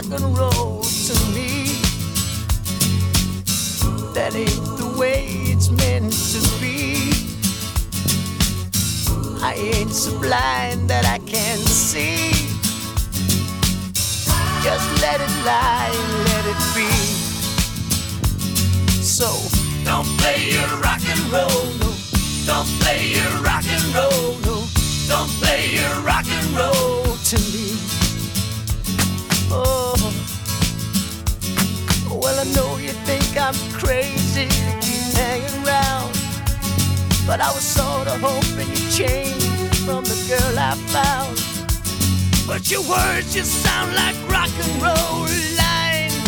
rock and roll to me. That ain't the way it's meant to be. I ain't so blind that I can't see. Just let it lie and let it be. So don't play your rock and roll, no. Don't play your rock and roll, no. Don't play your rock and roll to me. Oh, well, I know you think I'm crazy to keep hanging around, but I was sorta hoping you'd change from the girl I found. But your words just sound like rock and roll.